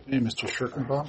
Okay, Mr. Schirkenbach.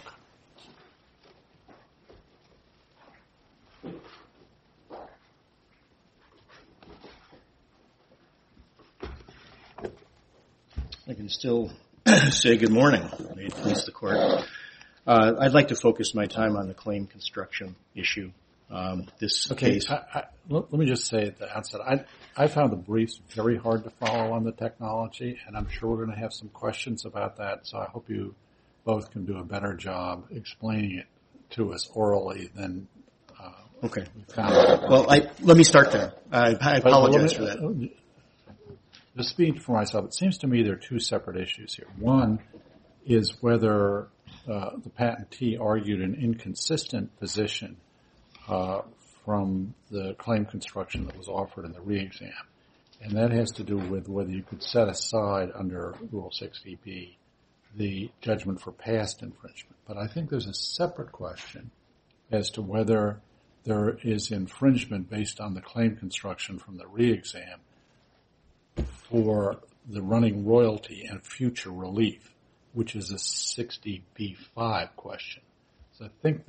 I can still say good morning. May it please the court. I'd like to focus my time on the claim construction issue. Case. Let me just say at the outset, I found the briefs very hard to follow on the technology, and I'm sure we're going to have some questions about that, so I hope you both can do a better job explaining it to us orally than okay. we found. Well, let me start there. I apologize for that. To speak for myself, it seems to me there are two separate issues here. One is whether the patentee argued an inconsistent position from the claim construction that was offered in the re-exam. And that has to do with whether you could set aside under Rule 60B the judgment for past infringement. But I think there's a separate question as to whether there is infringement based on the claim construction from the re-exam for the running royalty and future relief, which is a 60B5 question. I think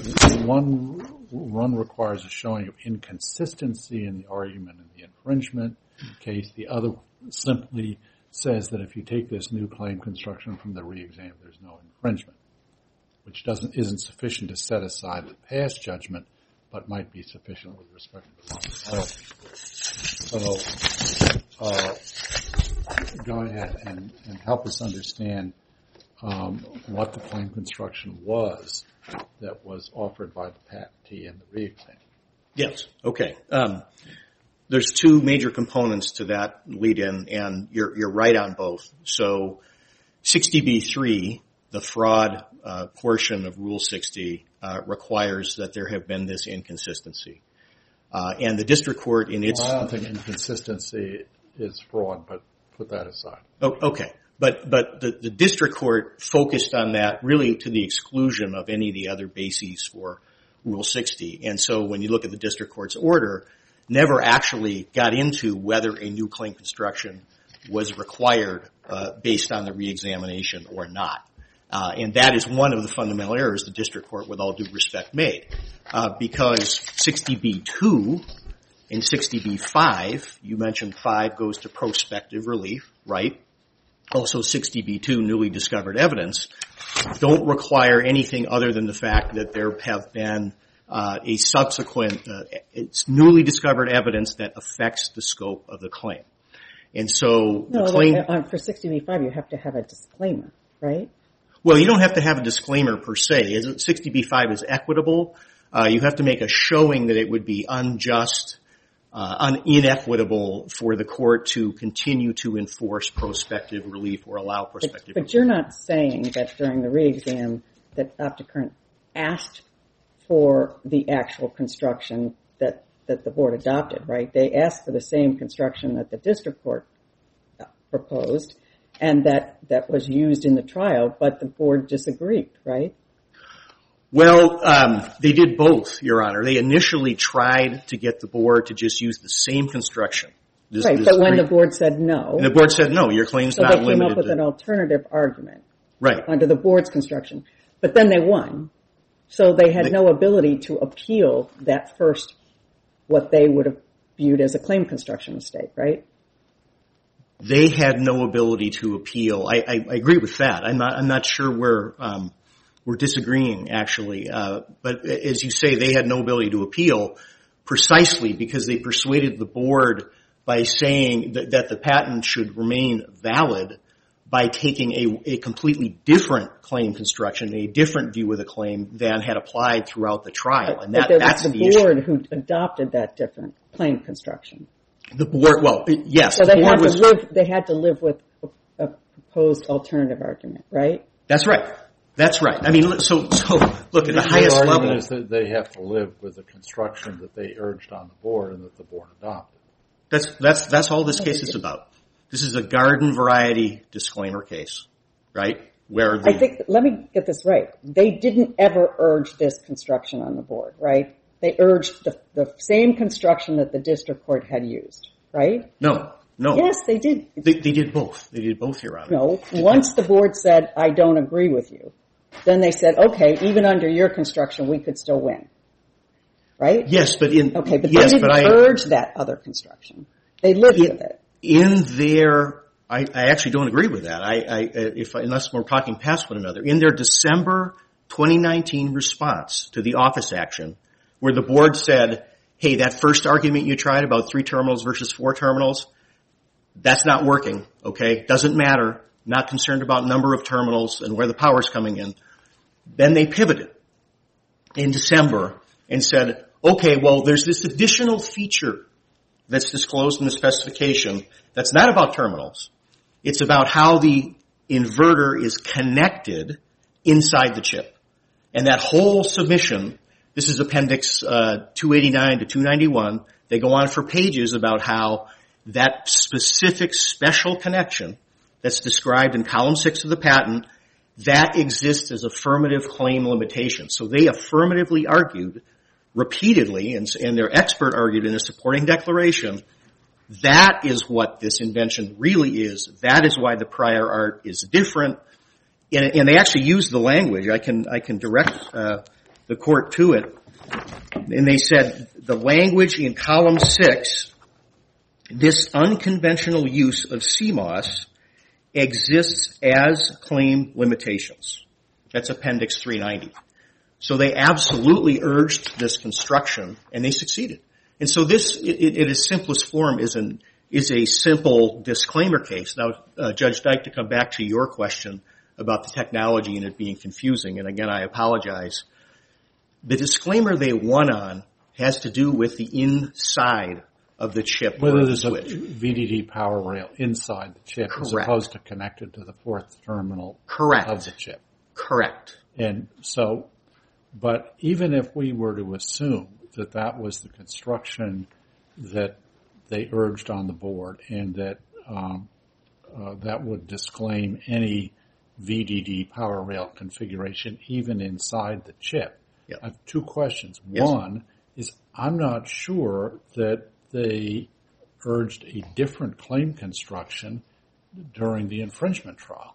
one requires a showing of inconsistency in the argument in the infringement case. The other simply says that if you take this new claim construction from the re-exam, there's no infringement, which isn't sufficient to set aside the past judgment, but might be sufficient with respect to the royalty. So go ahead and help us understand what the claim construction was that was offered by the patentee in the re-exam. Yes. Okay. There's two major components to that lead-in, and you're right on both. So 60B3, the fraud portion of Rule 60, requires that there have been this inconsistency. And the district court in its... Well, I don't think inconsistency is fraud, but put that aside. Oh, okay. But the district court focused on that really to the exclusion of any of the other bases for Rule 60. And so when you look at the district court's order, never actually got into whether a new claim construction was required based on the reexamination or not. And that is one of the fundamental errors the district court, with all due respect, made. Because 60B2 and 60B5, you mentioned 5 goes to prospective relief, right? Also 60B2, newly discovered evidence, don't require anything other than the fact that there have been a subsequent, it's newly discovered evidence that affects the scope of the claim. And so the claim... For 60B5, you have to have a disclaimer, right? Well, you don't have to have a disclaimer per se. 60B5 is equitable. You have to make a showing that it would be unjust, inequitable for the court to continue to enforce prospective relief or allow prospective relief. But you're not saying that during the re-exam that OptiCurrent asked for the actual construction that the board adopted, right? They asked for the same construction that the district court proposed and that was used in the trial, but the board disagreed, right? Well, they did both, Your Honor. They initially tried to get the board to just use the same construction. Right, but when the board said no... And the board said no, your claim's not limited to... So they came up with an alternative argument. Right. Under the board's construction. But then they won. So they had no ability to appeal that first, what they would have viewed as a claim construction mistake, right? They had no ability to appeal. I agree with that. I'm not sure we're disagreeing, actually. But as you say, they had no ability to appeal precisely because they persuaded the board by saying that the patent should remain valid by taking a completely different claim construction, a different view of the claim than had applied throughout the trial. And that's the issue. The board who adopted that different claim construction. The board, well, yes. So they had to live with a proposed alternative argument, right? That's right. That's right. I mean, so look, at the highest level... The argument is that they have to live with the construction that they urged on the board and that the board adopted. That's all this case is about. This is a garden variety disclaimer case, right? Let me get this right. They didn't ever urge this construction on the board, right? They urged the same construction that the district court had used, right? No. No. Yes, they did. They did both. They did both, Your Honor. No. Once the board said, I don't agree with you, then they said, okay, even under your construction, we could still win. Right? Yes, but they didn't urge that other construction. They lived with it. I actually don't agree with that. Unless we're talking past one another. In their December 2019 response to the office action, where the board said, hey, that first argument you tried about 3 terminals versus 4 terminals, that's not working, okay? Doesn't matter. Not concerned about number of terminals and where the power's coming in. Then they pivoted in December and said, okay, well, there's this additional feature that's disclosed in the specification that's not about terminals. It's about how the inverter is connected inside the chip. And that whole submission, this is Appendix 289 to 291, they go on for pages about how that specific special connection that's described in column 6 of the patent, that exists as affirmative claim limitation. So they affirmatively argued repeatedly, and their expert argued in a supporting declaration, that is what this invention really is. That is why the prior art is different. And they actually use the language. I can direct the court to it. And they said the language in column 6, this unconventional use of CMOS exists as claim limitations. That's Appendix 390. So they absolutely urged this construction, and they succeeded. And so this, in its simplest form, is a simple disclaimer case. Now, Judge Dyke, to come back to your question about the technology and it being confusing, and again, I apologize. The disclaimer they won on has to do with the inside of the chip. Whether there's a VDD power rail inside the chip as opposed to connected to the 4th terminal of the chip. Correct. And so, but even if we were to assume that that was the construction that they urged on the board and that that would disclaim any VDD power rail configuration even inside the chip. Yep. I have 2 questions. Yes. One is I'm not sure that they urged a different claim construction during the infringement trial.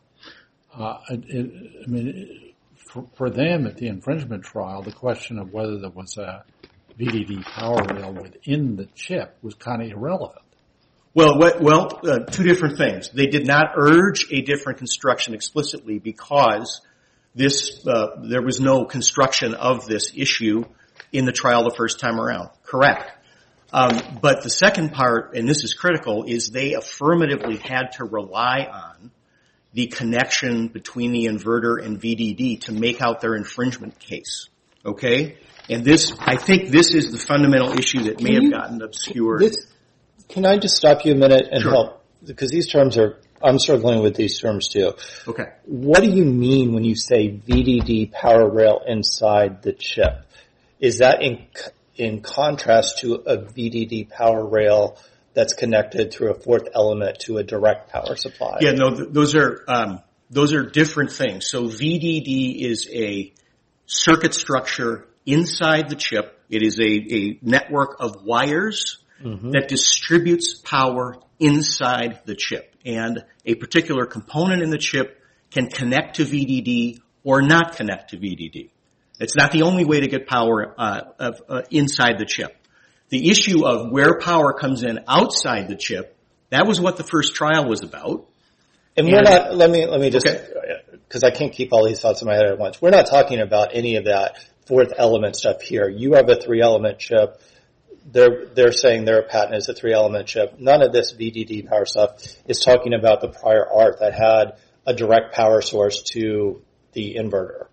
For them at the infringement trial, the question of whether there was a VDD power rail within the chip was kind of irrelevant. Well, 2 different things. They did not urge a different construction explicitly because there was no construction of this issue in the trial the first time around. Correct. But the second part, and this is critical, is they affirmatively had to rely on the connection between the inverter and VDD to make out their infringement case. Okay? And I think this is the fundamental issue that may have gotten obscured. Can I just stop you a minute and Sure. help? Because these terms I'm struggling with these terms too. Okay. What do you mean when you say VDD power rail inside the chip? Is that in contrast to a VDD power rail that's connected through a 4th element to a direct power supply? Yeah, no, those are different things. So VDD is a circuit structure inside the chip. It is a network of wires that distributes power inside the chip. And a particular component in the chip can connect to VDD or not connect to VDD. It's not the only way to get power inside the chip. The issue of where power comes in outside the chip, that was what the first trial was about. And we're not, let me just, because I can't keep all these thoughts in my head at once. We're not talking about any of that 4th element stuff here. You have a 3-element chip. They're saying their patent is a 3-element chip. None of this VDD power stuff is talking about the prior art that had a direct power source to the inverter.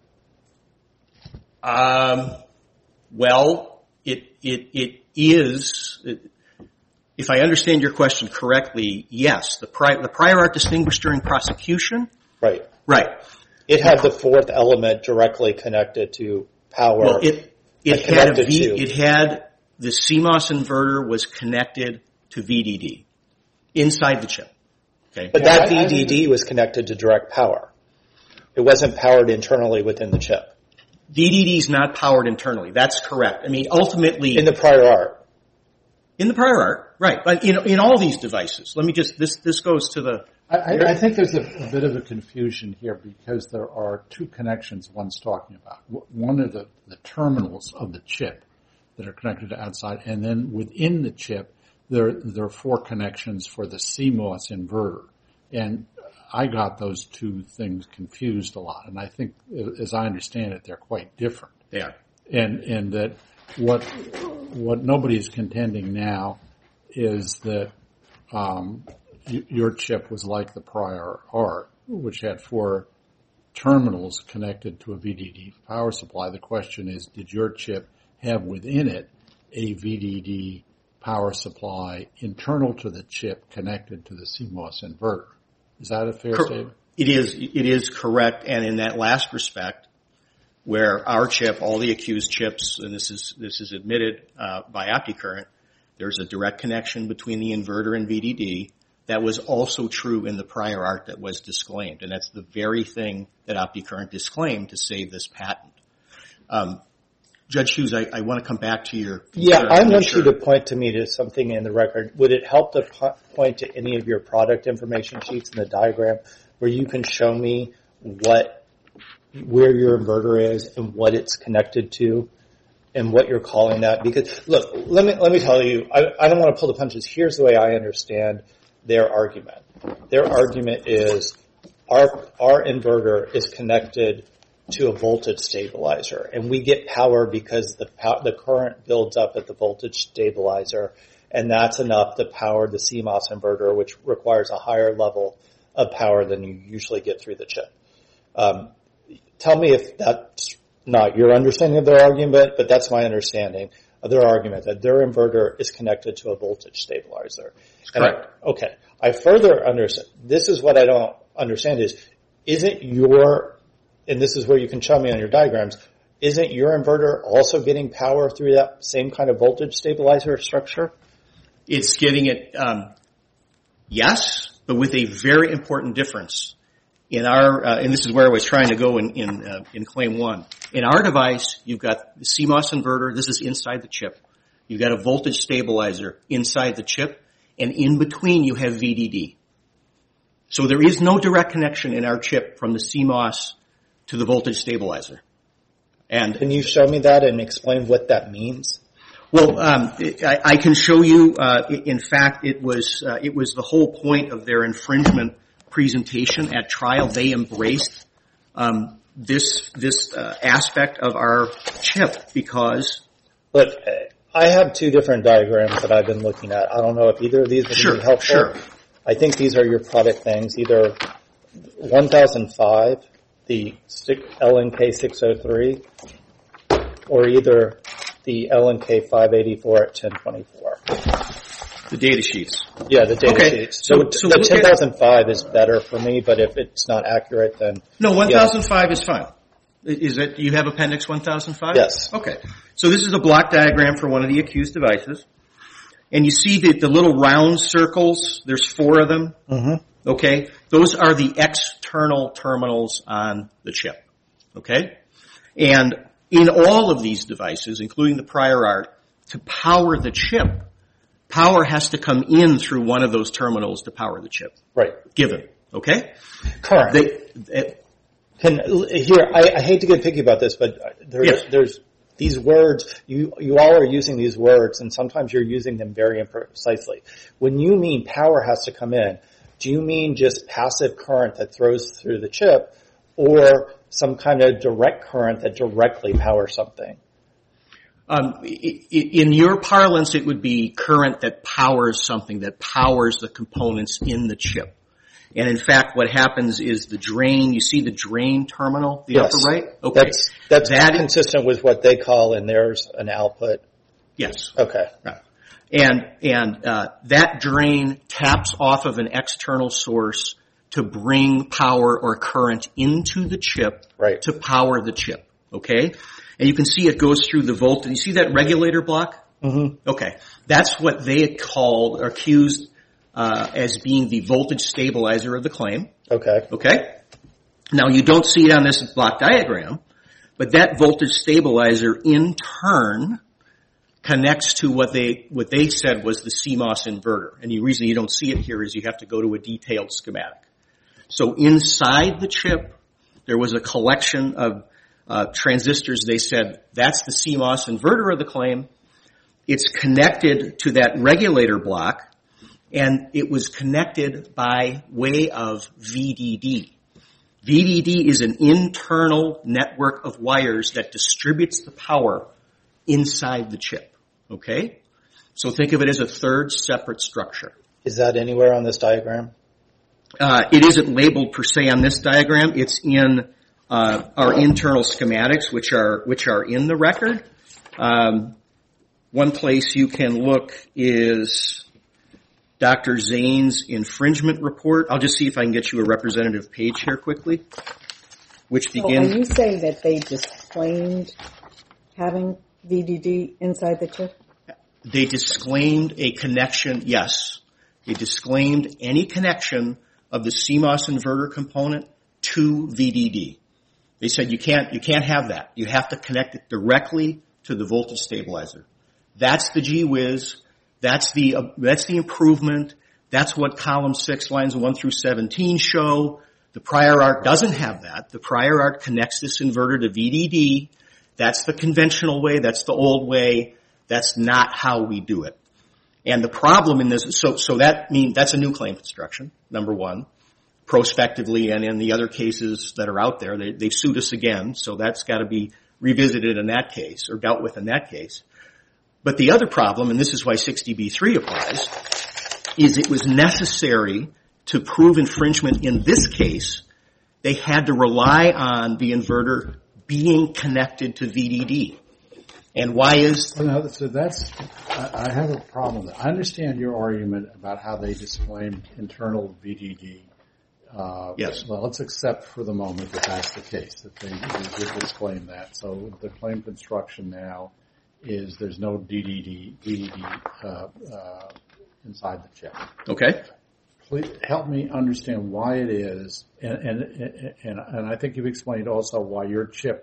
Well, it is, if I understand your question correctly, yes. The prior art distinguished during prosecution. Right. Right. It had the 4th element directly connected to power. Well, it had the CMOS inverter was connected to VDD inside the chip. Okay. But that VDD was connected to direct power. It wasn't powered internally within the chip. VDD is not powered internally. That's correct. I mean, ultimately, in the prior art. In the prior art, right. But in all these devices, let me just, this goes to the... I think there's a bit of a confusion here because there are two connections one's talking about. One are the terminals of the chip that are connected to outside, and then within the chip, there are 4 connections for the CMOS inverter. And I got those two things confused a lot, and I think, as I understand it, they're quite different. They are. And that what nobody's contending now is that your chip was like the prior art, which had 4 terminals connected to a VDD power supply. The question is, did your chip have within it a VDD power supply internal to the chip connected to the CMOS inverter? Is that a fair statement? It is correct, and in that last respect, where our chip, all the accused chips, and this is admitted by OptiCurrent, there's a direct connection between the inverter and VDD. That was also true in the prior art that was disclaimed, and that's the very thing that OptiCurrent disclaimed to save this patent. Judge Hughes, I want to come back to your... Yeah, I want you to point to me to something in the record. Would it help to point to any of your product information sheets in the diagram where you can show me where your inverter is and what it's connected to and what you're calling that? Because, look, let me tell you, I don't want to pull the punches. Here's the way I understand their argument. Their argument is our inverter is connected to a voltage stabilizer, and we get power because the current builds up at the voltage stabilizer, and that's enough to power the CMOS inverter, which requires a higher level of power than you usually get through the chip. Tell me if that's not your understanding of their argument, but that's my understanding of their argument, that their inverter is connected to a voltage stabilizer. Correct. Okay. I further understand. This is what I don't understand is, isn't your, and this is where you can show me on your diagrams, isn't your inverter also getting power through that same kind of voltage stabilizer structure? It's getting it, yes, but with a very important difference. In our, and this is where I was trying to go in Claim 1. In our device, you've got the CMOS inverter. This is inside the chip. You've got a voltage stabilizer inside the chip, and in between you have VDD. So there is no direct connection in our chip from the CMOS to the voltage stabilizer. And can you show me that and explain what that means? Well, I can show you. In fact, it was the whole point of their infringement presentation at trial. They embraced this aspect of our chip because. Look, I have 2 different diagrams that I've been looking at. I don't know if either of these would be helpful. Sure. I think these are your product things. Either 1005, the LNK603, or either the LNK584 at 1024. The data sheets. Yeah, the data sheets. So the 10,005 is better for me, but if it's not accurate, then... No, 1005 is fine. Is it, you have Appendix 1005? Yes. Okay. So this is a block diagram for one of the accused devices. And you see the little round circles, there's 4 of them. Mm-hmm. Okay? Those are the external terminals on the chip. Okay? And in all of these devices, including the prior art, to power the chip, power has to come in through one of those terminals to power the chip. Right. Given. Okay? Correct. I hate to get picky about this, but there's these words, you all are using these words, and sometimes you're using them very imprecisely. When you mean power has to come in, do you mean just passive current that throws through the chip, or some kind of direct current that directly powers something? In your parlance, it would be current that powers something, that powers the components in the chip. And in fact, what happens is the drain, you see the drain terminal, the upper right? Okay. That's consistent with what they call in theirs an output. Yes. Okay. Right. And that drain taps off of an external source to bring power or current into the chip to power the chip. Okay? And you can see it goes through the voltage. You see that regulator block? Mm-hmm. Okay. That's what they had called or accused as being the voltage stabilizer of the claim. Okay. Okay? Now, you don't see it on this block diagram, but that voltage stabilizer in turn connects to what they said was the CMOS inverter. And the reason you don't see it here is you have to go to a detailed schematic. So inside the chip, there was a collection of transistors. They said that's the CMOS inverter of the claim. It's connected to that regulator block, and it was connected by way of VDD. VDD is an internal network of wires that distributes the power inside the chip. Okay? So think of it as a third separate structure. Is that anywhere on this diagram? It isn't labeled per se on this diagram. It's in our internal schematics, which are in the record. One place you can look is Dr. Zane's infringement report. I'll just see if I can get you a representative page here quickly, which begins... So are you saying that they disclaimed having VDD inside the chip? They disclaimed a connection, yes. They disclaimed any connection of the CMOS inverter component to VDD. They said you can't have that. You have to connect it directly to the voltage stabilizer. That's the gee whiz. That's the improvement. That's what column 6, lines 1 through 17 show. The prior art doesn't have that. The prior art connects this inverter to VDD. That's the conventional way. That's the old way. That's not how we do it. And the problem in this, so that means that's a new claim construction, number one. Prospectively, and in the other cases that are out there, they sued us again, so that's got to be revisited in that case, or dealt with in that case. But the other problem, and this is why 60B3 applies, is it was necessary to prove infringement in this case. They had to rely on the inverter being connected to VDD. And why is... So that's... I have a problem with that. I understand your argument about how they disclaimed internal VDD. Yes. Well, let's accept for the moment that that's the case, that they did disclaim that. So the claim construction now is there's no VDD inside the chip. Okay. Please help me understand why it is, and I think you've explained also why your chip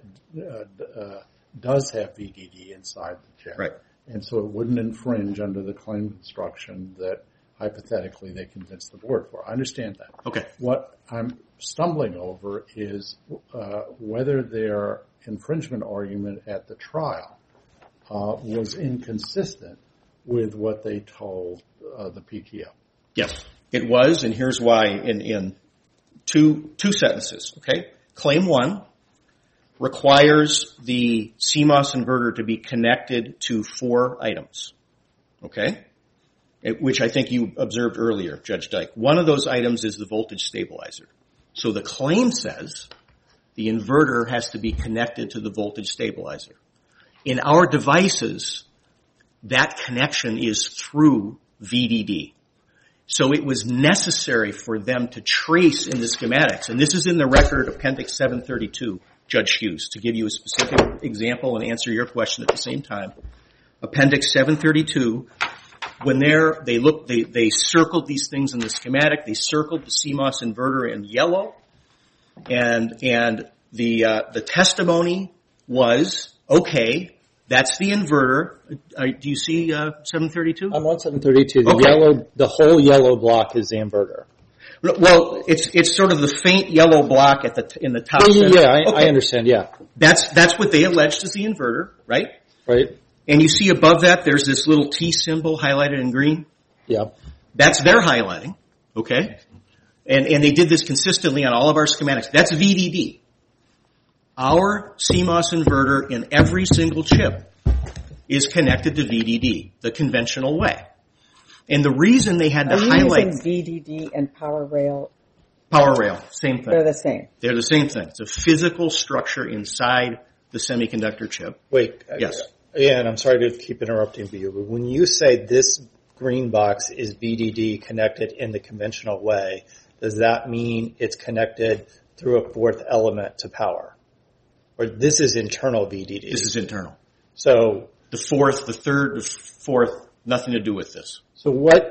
does have VDD inside the chip. Right. And so it wouldn't infringe under the claim construction that hypothetically they convinced the board for. I understand that. Okay. What I'm stumbling over is whether their infringement argument at the trial was inconsistent with what they told the PTO. Yes, it was, and here's why in two sentences. Okay. Claim 1 requires the CMOS inverter to be connected to 4 items. Okay? Which I think you observed earlier, Judge Dyke. One of those items is the voltage stabilizer. So the claim says the inverter has to be connected to the voltage stabilizer. In our devices, that connection is through VDD. So it was necessary for them to trace in the schematics, and this is in the record, Appendix 732, Judge Hughes, to give you a specific example and answer your question at the same time. Appendix 732, when they circled these things in the schematic, they circled the CMOS inverter in yellow, and the testimony was, okay, that's the inverter. Do you see 732? I'm on 732. The whole yellow block is the inverter. Well, it's sort of the faint yellow block in the top center. Yeah, I understand. Yeah, that's what they alleged is the inverter, right? Right. And you see above that, there's this little T symbol highlighted in green. Yeah, that's their highlighting. Okay, and they did this consistently on all of our schematics. That's VDD. Our CMOS inverter in every single chip is connected to VDD, the conventional way. And the reason they had to highlight... Are you using VDD and power rail? Power rail, same thing. They're the same. They're the same thing. It's a physical structure inside the semiconductor chip. Wait. Yes. Yeah, and I'm sorry to keep interrupting you, but when you say this green box is VDD connected in the conventional way, does that mean it's connected through a 4th element to power? Or this is internal VDD? This is internal. So the 4th, the 3rd, the 4th, nothing to do with this. So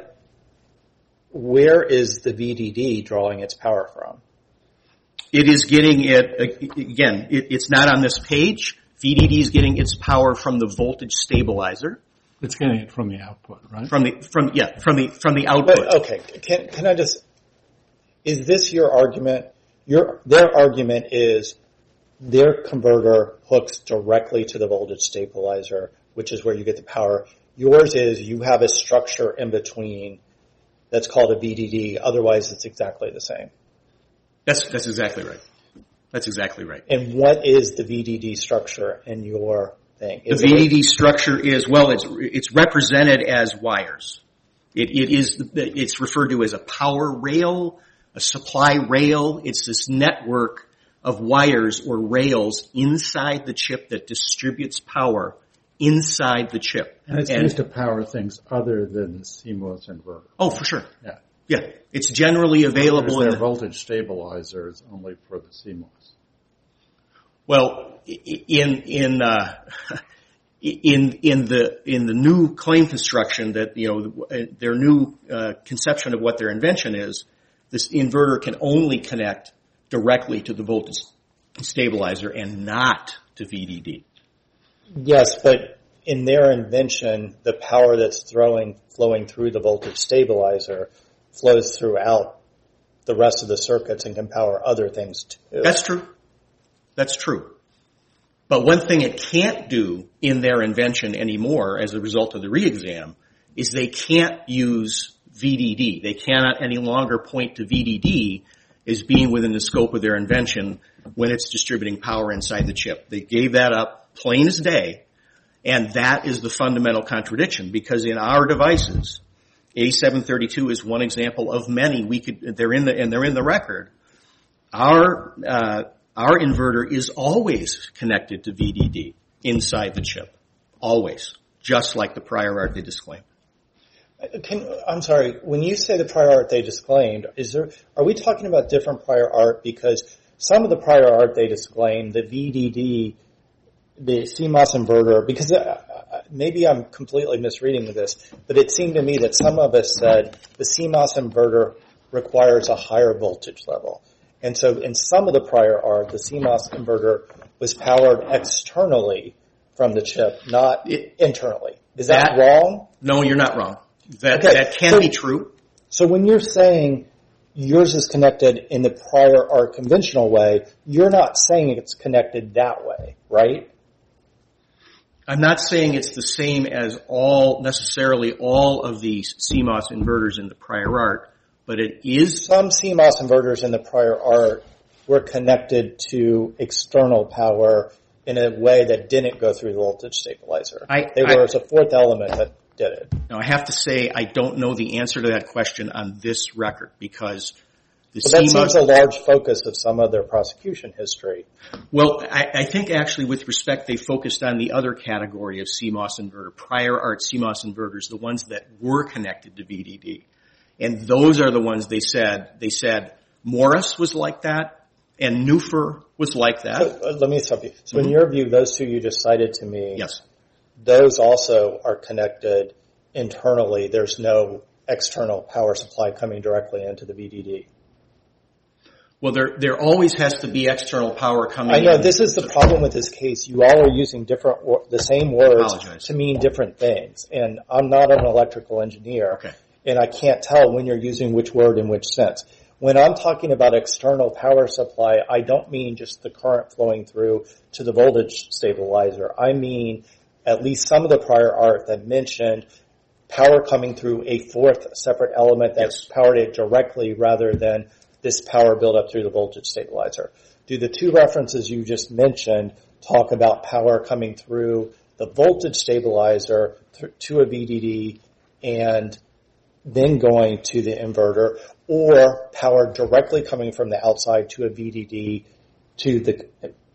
where is the VDD drawing its power from? It is getting it, again, it's not on this page. VDD is getting its power from the voltage stabilizer. It's getting it from the output, right? From the output. But, okay, can I just? Is this your argument? Their argument is their converter hooks directly to the voltage stabilizer, which is where you get the power. Yours is you have a structure in between that's called a VDD. Otherwise, it's exactly the same. That's exactly right. That's exactly right. And what is the VDD structure in your thing? The VDD structure is, well, it's represented as wires. It's referred to as a power rail, a supply rail. It's this network of wires or rails inside the chip that distributes power inside the chip. And it's used to power things other than the CMOS inverter. Oh, for sure. Yeah. Yeah. It's generally available in the voltage stabilizer is only for the CMOS. Well, in the new claim construction that, their new conception of what their invention is, this inverter can only connect directly to the voltage stabilizer and not to VDD. Yes, but in their invention, the power that's flowing through the voltage stabilizer flows throughout the rest of the circuits and can power other things too. That's true. That's true. But one thing it can't do in their invention anymore as a result of the re-exam is they can't use VDD. They cannot any longer point to VDD as being within the scope of their invention when it's distributing power inside the chip. They gave that up plain as day, and that is the fundamental contradiction, because in our devices, A732 is one example of many. They're in the record. Our inverter is always connected to VDD inside the chip. Always. Just like the prior art they disclaimed. I'm sorry, when you say the prior art they disclaimed, are we talking about different prior art? Because some of the prior art they disclaimed, the VDD, the CMOS inverter, because maybe I'm completely misreading this, but it seemed to me that some of us said the CMOS inverter requires a higher voltage level. And so in some of the prior art, the CMOS converter was powered externally from the chip, not internally. Is that wrong? No, you're not wrong. That can be true. So when you're saying yours is connected in the prior art conventional way, you're not saying it's connected that way, right? I'm not saying it's the same as necessarily all of these CMOS inverters in the prior art, but it is. Some CMOS inverters in the prior art were connected to external power in a way that didn't go through the voltage stabilizer. There was a fourth element that did it. Now, I have to say I don't know the answer to that question on this record, because that seems a large focus of some of their prosecution history. Well, I think actually with respect they focused on the other category of CMOS inverter, prior art CMOS inverters, the ones that were connected to VDD. And those are the ones they said Morris was like that and Neufer was like that. So, let me stop you. So in your view, those two you just cited to me, yes, those also are connected internally. There's no external power supply coming directly into the VDD. Well, there always has to be external power coming in. I know this is the problem with this case. You all are using the same words to mean different things. And I'm not an electrical engineer. Okay. And I can't tell when you're using which word in which sense. When I'm talking about external power supply, I don't mean just the current flowing through to the voltage stabilizer. I mean at least some of the prior art that mentioned power coming through a fourth separate element that's powered it directly rather than this power buildup through the voltage stabilizer. Do the two references you just mentioned talk about power coming through the voltage stabilizer to a VDD and then going to the inverter, or power directly coming from the outside to a VDD to the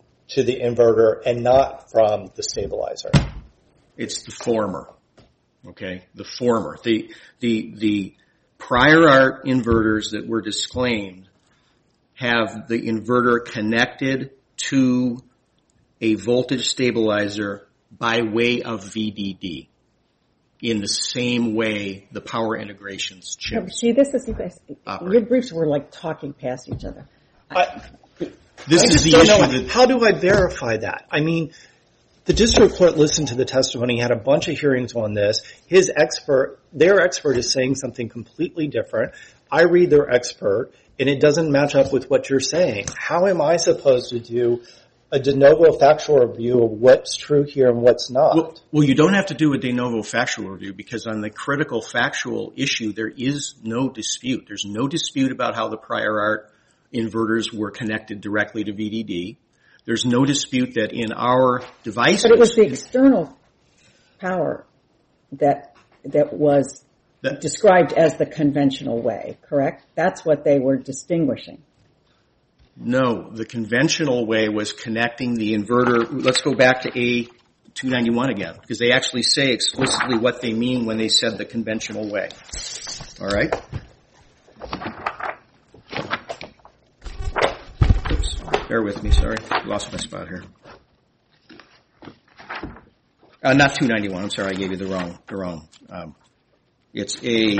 inverter and not from the stabilizer? It's the former. Okay, the former. The prior art inverters that were disclaimed have the inverter connected to a voltage stabilizer by way of VDD in the same way the power integrations chips. No, see, this is, you guys, your briefs were like talking past each other. This is the issue. How do I verify that? I mean, The district court listened to the testimony, had a bunch of hearings on this. Their expert is saying something completely different. I read their expert, and it doesn't match up with what you're saying. How am I supposed to do a de novo factual review of what's true here and what's not? Well, you don't have to do a de novo factual review because on the critical factual issue, there is no dispute. There's no dispute about how the prior art inverters were connected directly to VDD. There's no dispute that in our devices... But it was the external power that was described as the conventional way, correct? That's what they were distinguishing. No, the conventional way was connecting the inverter. Let's go back to A291 again, because they actually say explicitly what they mean when they said the conventional way. All right? Oops, bear with me, sorry. Lost my spot here. Not 291, I'm sorry, I gave you the wrong. It's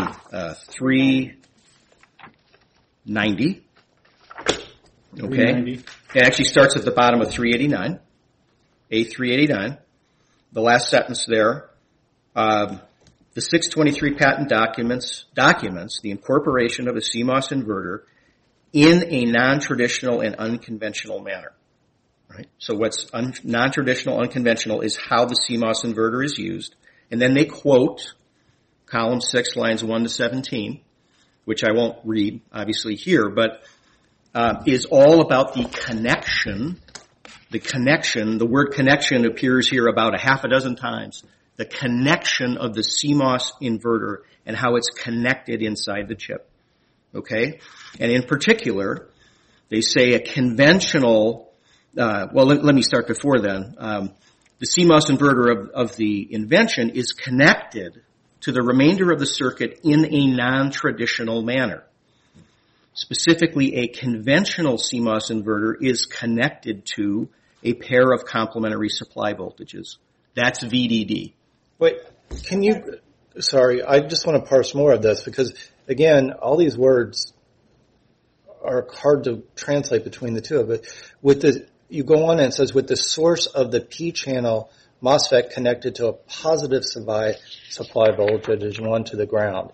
A390. Okay. It actually starts at the bottom of 389, A389. The last sentence there, the 623 patent documents the incorporation of a CMOS inverter in a non-traditional and unconventional manner. Right? So what's non-traditional, unconventional is how the CMOS inverter is used. And then they quote column 6, lines 1 to 17, which I won't read, obviously, here, but is all about the connection. The word connection appears here about a half a dozen times. The connection of the CMOS inverter and how it's connected inside the chip. Okay? And in particular, they say a conventional, let me start before then. The CMOS inverter of the invention is connected to the remainder of the circuit in a non-traditional manner. Specifically, a conventional CMOS inverter is connected to a pair of complementary supply voltages. That's VDD. Wait, sorry, I just want to parse more of this because, again, all these words are hard to translate between the two of it. You go on and it says, with the source of the P-channel MOSFET connected to a positive supply voltage 1 to the ground.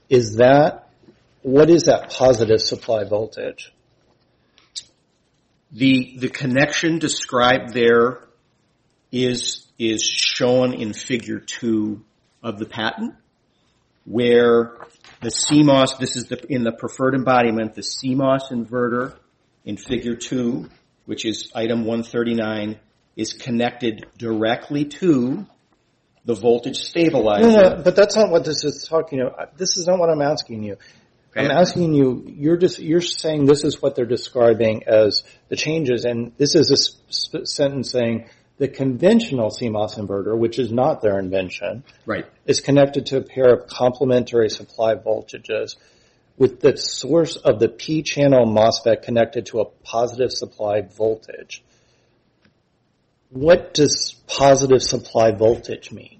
What is that positive supply voltage? The connection described there is shown in figure 2 of the patent, where the CMOS, this is in the preferred embodiment, the CMOS inverter in figure 2, which is item 139, is connected directly to the voltage stabilizer. No, but that's not what this is talking about. This is not what I'm asking you. Okay. I'm asking you, you're saying this is what they're describing as the changes, and this is a sentence saying the conventional CMOS inverter, which is not their invention, right, is connected to a pair of complementary supply voltages with the source of the P-channel MOSFET connected to a positive supply voltage. What does positive supply voltage mean?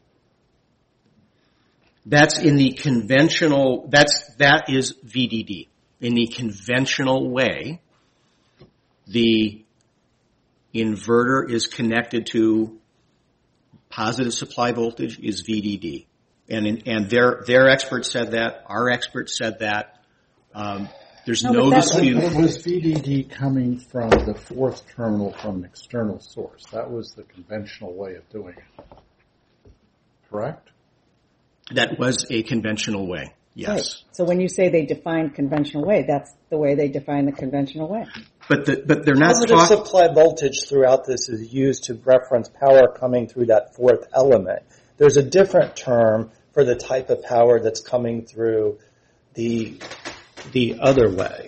That's in the conventional, that is VDD. In the conventional way, the inverter is connected to positive supply voltage is VDD. And their expert said that, our expert said that. There's no dispute. Was VDD coming from the fourth terminal from an external source? That was the conventional way of doing it. Correct? That was a conventional way, yes. Right. So when you say they define conventional way, that's the way they define the conventional way. But they're not positive supply voltage throughout this is used to reference power coming through that fourth element. There's a different term for the type of power that's coming through the other way.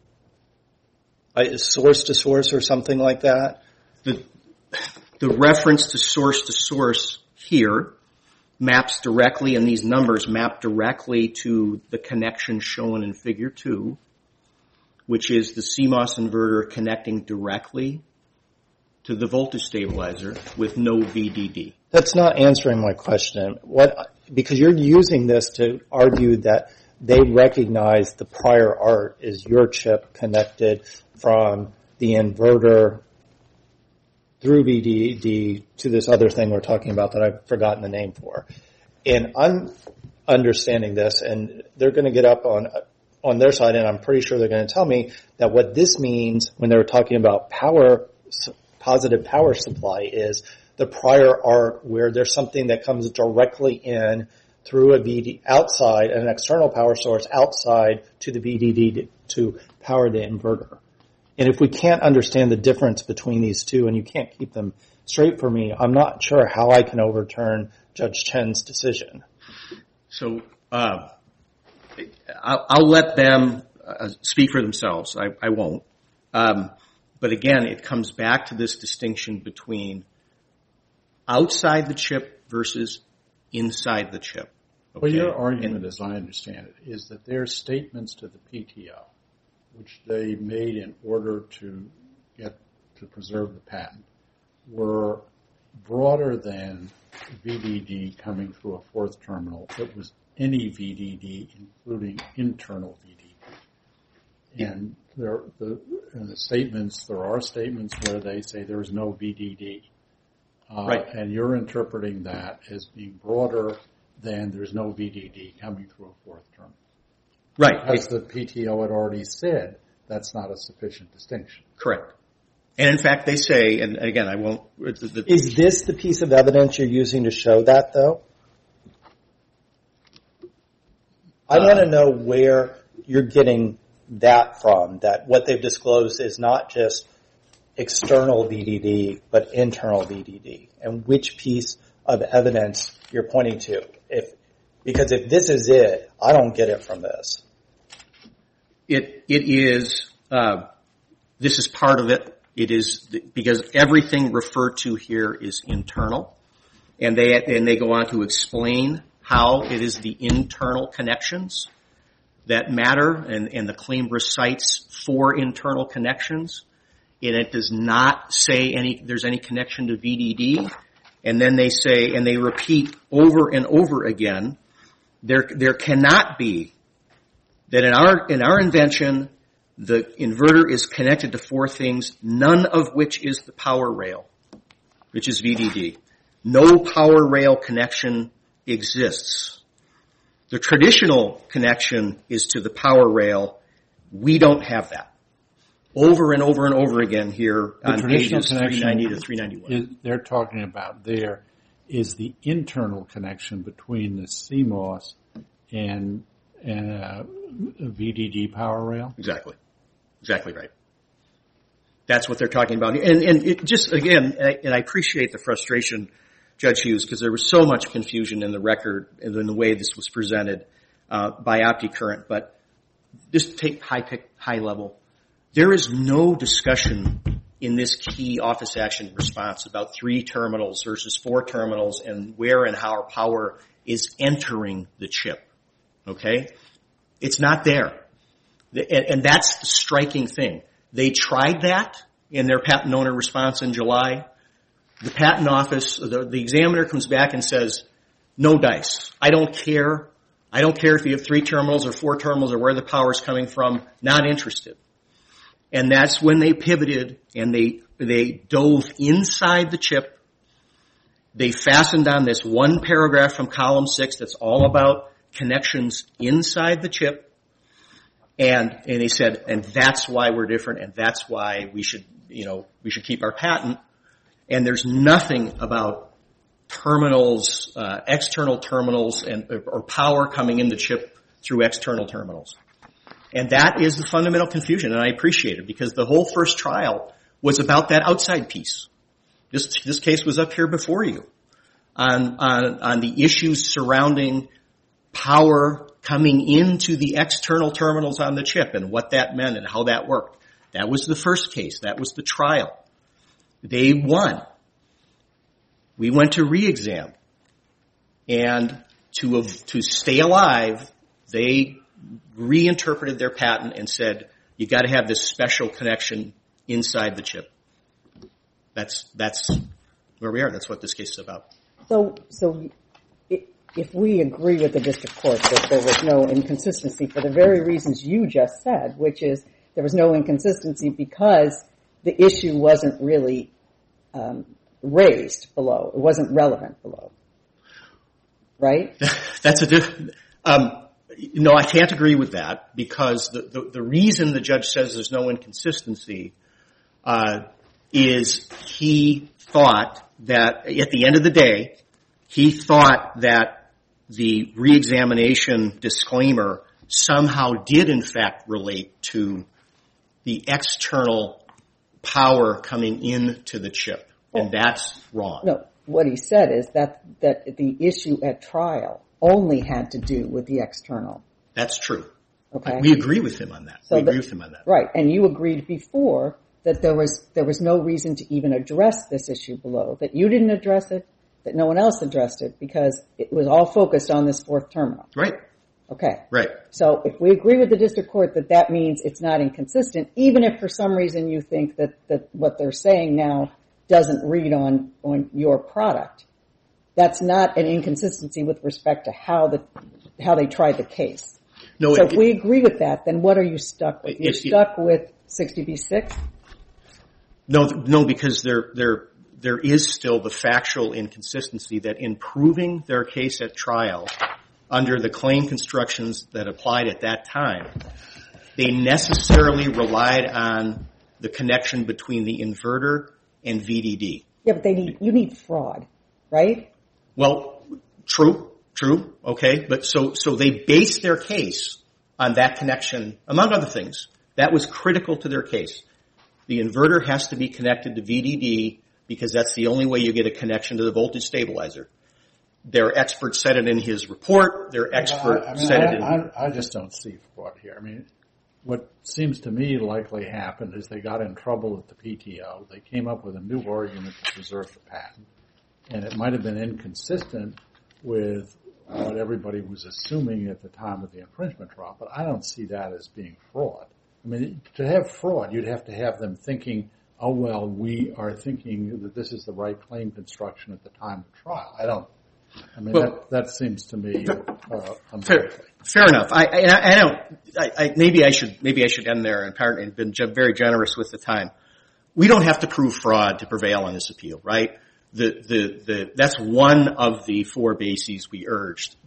Source to source or something like that? The reference to source here maps directly, and these numbers map directly to the connection shown in figure 2, which is the CMOS inverter connecting directly to the voltage stabilizer with no VDD. That's not answering my question. Because you're using this to argue that they recognize the prior art is your chip connected from the inverter through VDD to this other thing we're talking about that I've forgotten the name for. And I'm understanding this, and they're going to get up on their side, and I'm pretty sure they're going to tell me that what this means when they were talking about positive power supply is the prior art where there's something that comes directly in through a VDD outside, an external power source outside to the VDD to power the inverter. And if we can't understand the difference between these two, and you can't keep them straight for me, I'm not sure how I can overturn Judge Chen's decision. So I'll let them speak for themselves. I won't. But again, it comes back to this distinction between outside the chip versus inside the chip. Okay? Well, your argument, as I understand it, is that their statements to the PTO, which they made in order to get to preserve the patent, were broader than VDD coming through a fourth terminal. It was any VDD, including internal VDD. And in the statements, there are statements where they say there is no VDD. Right. And you're interpreting that as being broader than there's no VDD coming through a fourth terminal. Right. As the PTO had already said, that's not a sufficient distinction. Correct. And in fact, they say, and again, I won't... Is this the piece of evidence you're using to show that, though? I want to know where you're getting that from, that what they've disclosed is not just external VDD, but internal VDD, and which piece of evidence you're pointing to. Because if this is it, I don't get it from this. It is, this is part of it. It is because everything referred to here is internal, and they go on to explain how it is the internal connections that matter, and the claim recites 4 internal connections, and it does not say there's any connection to VDD. And then they say, and they repeat over and over again, there cannot be that in our invention, the inverter is connected to 4 things, none of which is the power rail, which is VDD. No power rail connection exists. The traditional connection is to the power rail. We don't have that. Over and over and over again here on pages 390 to 391. They're talking about there is the internal connection between the CMOS and a VDD power rail? Exactly. Exactly right. That's what they're talking about. And it just, again, and I appreciate the frustration, Judge Hughes, because there was so much confusion in the record and in the way this was presented by OptiCurrent. But just take high level. There is no discussion in this key office action response about 3 terminals versus 4 terminals and where and how power is entering the chip. Okay? It's not there. And that's the striking thing. They tried that in their patent owner response in July. The patent office, the examiner comes back and says, no dice. I don't care. I don't care if you have 3 terminals or 4 terminals or where the power is coming from. Not interested. And that's when they pivoted and they dove inside the chip. They fastened on this one paragraph from column 6 that's all about connections inside the chip. And they said, and that's why we're different, and that's why we should keep our patent. And there's nothing about terminals, external terminals, or power coming in the chip through external terminals. And that is the fundamental confusion, and I appreciate it, because the whole first trial was about that outside piece. This case was up here before you on the issues surrounding power coming into the external terminals on the chip and what that meant and how that worked. That was the first case. That was the trial. They won. We went to re-exam. And to stay alive, they reinterpreted their patent and said, you got to have this special connection inside the chip. That's where we are. That's what this case is about. So if we agree with the district court that there was no inconsistency for the very reasons you just said, which is there was no inconsistency because the issue wasn't really raised below. It wasn't relevant below. Right? That's a different... No, I can't agree with that, because the reason the judge says there's no inconsistency is he thought that, at the end of the day, he thought that the reexamination disclaimer somehow did in fact relate to the external power coming into the chip, and that's wrong. No, what he said is that the issue at trial only had to do with the external. That's true. Okay. We agree with him on that. Right, and you agreed before that there was no reason to even address this issue below, that you didn't address it, that no one else addressed it, because it was all focused on this fourth terminal. Right. Okay. Right. So if we agree with the district court that means it's not inconsistent, even if for some reason you think that what they're saying now doesn't read on your product, that's not an inconsistency with respect to how they tried the case. No, so if we agree with that, then what are you stuck with? You're stuck with 60B6? No, because there is still the factual inconsistency that in proving their case at trial, under the claim constructions that applied at that time, they necessarily relied on the connection between the inverter and VDD. Yeah, but you need fraud, right? Well, true, okay, but so they based their case on that connection, among other things. That was critical to their case. The inverter has to be connected to VDD because that's the only way you get a connection to the voltage stabilizer. Their expert said it in his report. Their expert said it in... I just don't see fraud here. I mean, what seems to me likely happened is they got in trouble at the PTO. They came up with a new argument to preserve the patent. And it might have been inconsistent with what everybody was assuming at the time of the infringement trial. But I don't see that as being fraud. I mean, to have fraud, you'd have to have them thinking, oh, well, we are thinking that this is the right claim construction at the time of trial. That seems to me unlikely. Fair enough. Maybe I should end there and been very generous with the time. We don't have to prove fraud to prevail on this appeal, right? That's one of the four bases we urged.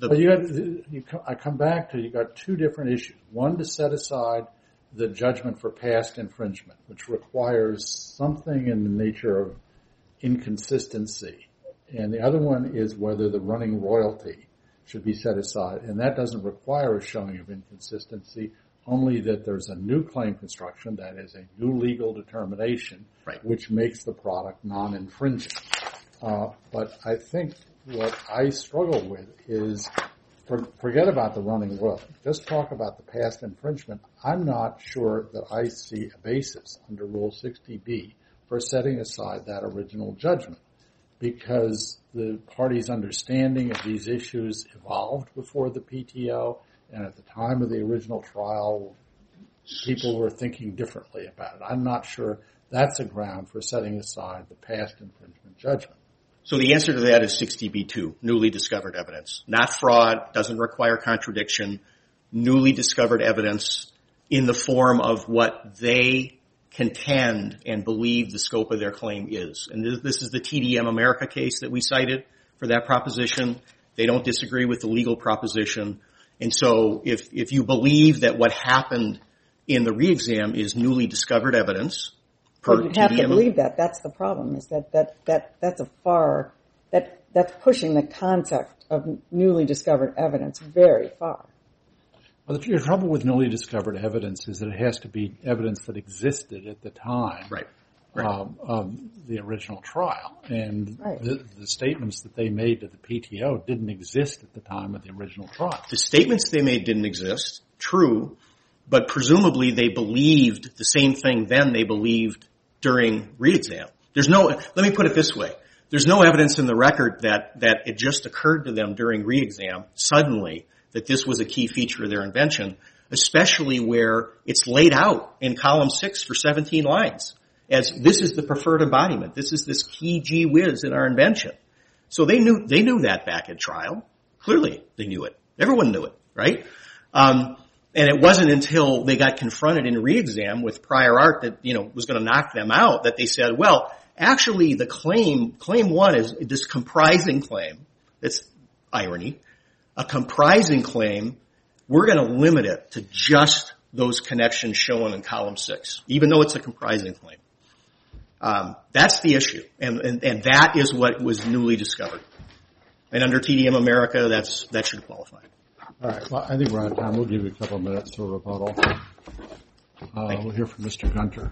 I come back to you got two different issues. One, to set aside the judgment for past infringement, which requires something in the nature of inconsistency. And the other one is whether the running royalty should be set aside. And that doesn't require a showing of inconsistency, only that there's a new claim construction, that is a new legal determination, right, which makes the product non-infringing. But I think what I struggle with is, forget about the running royalty. Just talk about the past infringement. I'm not sure that I see a basis under Rule 60B for setting aside that original judgment, because the party's understanding of these issues evolved before the PTO, and at the time of the original trial, people were thinking differently about it. I'm not sure that's a ground for setting aside the past infringement judgment. So the answer to that is 60B2, newly discovered evidence. Not fraud, doesn't require contradiction, newly discovered evidence in the form of what they contend and believe the scope of their claim is. And this is the TDM America case that we cited for that proposition. They don't disagree with the legal proposition. And so if you believe that what happened in the re-exam is newly discovered evidence, well, you have to believe that. That's the problem, is that's pushing the concept of newly discovered evidence very far. Well, the trouble with newly discovered evidence is that it has to be evidence that existed at the time of the original trial. And the statements that they made to the PTO didn't exist at the time of the original trial. The statements they made didn't exist, true, but presumably they believed the same thing then they believed during re-exam. Let me put it this way. There's no evidence in the record that it just occurred to them during re-exam suddenly that this was a key feature of their invention, especially where it's laid out in column 6 for 17 lines as this is the preferred embodiment. This is this key gee whiz in our invention. So they knew that back at trial. Clearly they knew it. Everyone knew it, right? And it wasn't until they got confronted in re-exam with prior art that, was going to knock them out that they said, well, Actually, the claim 1 is this comprising claim. It's irony. A comprising claim, we're going to limit it to just those connections shown in column 6, even though it's a comprising claim. That's the issue, and that is what was newly discovered. And under TDM America, that should qualify. All right. Well, I think we're out of time. We'll give you a couple of minutes for rebuttal. We'll hear from Mr. Gunter.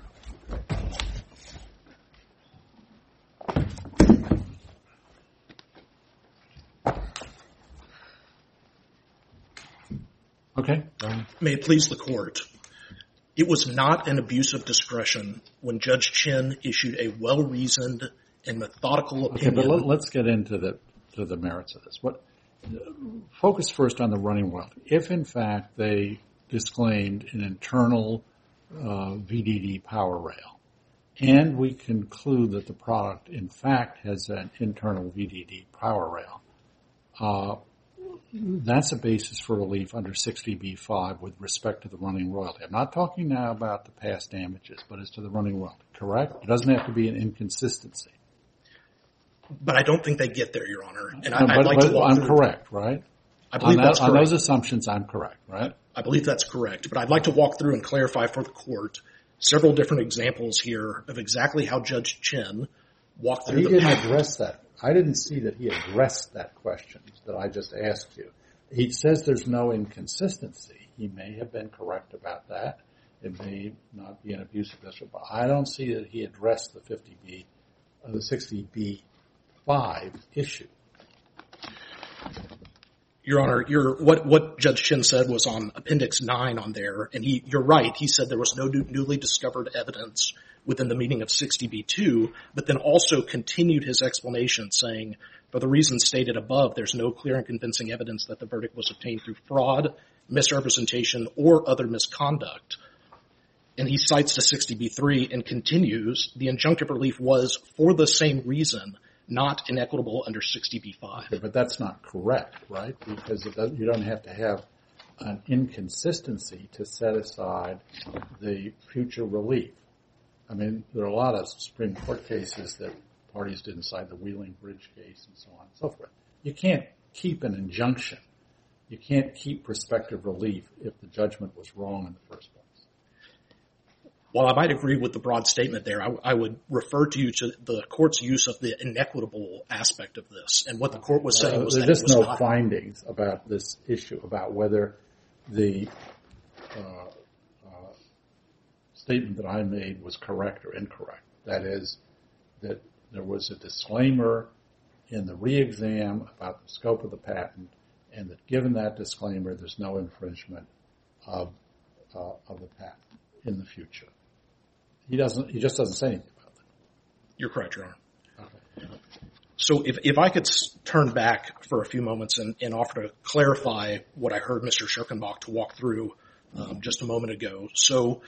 Okay. May it please the Court. It was not an abuse of discretion when Judge Chin issued a well-reasoned and methodical opinion. Okay, but let's get into the merits of this. Focus first on the running royalty. If, in fact, they disclaimed an internal VDD power rail, and we conclude that the product, in fact, has an internal VDD power rail, that's a basis for relief under 60B-5 with respect to the running royalty. I'm not talking now about the past damages, but as to the running royalty, correct? It doesn't have to be an inconsistency. But I don't think they get there, Your Honor. And I'd like to walk I'm through. correct, right? I believe that's correct. On those assumptions, I'm correct, right? I believe that's correct. But I'd like to walk through and clarify for the Court several different examples here of exactly how Judge Chin walked through He didn't address that. I didn't see that he addressed that question that I just asked you. He says there's no inconsistency. He may have been correct about that. It may not be an abuse of discretion, but I don't see that he addressed the 60B-5 issue. Your Honor, what Judge Chin said was on Appendix 9 on there, and you're right. He said there was no newly discovered evidence within the meaning of 60B-2, but then also continued his explanation saying, for the reasons stated above, there's no clear and convincing evidence that the verdict was obtained through fraud, misrepresentation, or other misconduct. And he cites the 60B-3 and continues, the injunctive relief was for the same reason, not inequitable under 60B-5. Okay, but that's not correct, right? Because you don't have to have an inconsistency to set aside the future relief. I mean, there are a lot of Supreme Court cases that parties didn't cite, the Wheeling Bridge case and so on and so forth. You can't keep an injunction. You can't keep prospective relief if the judgment was wrong in the first place. While I might agree with the broad statement there, I would refer to you to the Court's use of the inequitable aspect of this. And what the Court was saying was that it was not... There's just no findings about this issue, about whether the statement that I made was correct or incorrect. That is, that there was a disclaimer in the re-exam about the scope of the patent, and that given that disclaimer, there's no infringement of the patent in the future. He just doesn't say anything about that. You're correct, Your Honor. Okay. So if I could turn back for a few moments and offer to clarify what I heard Mr. Schirkenbach to walk through just a moment ago. So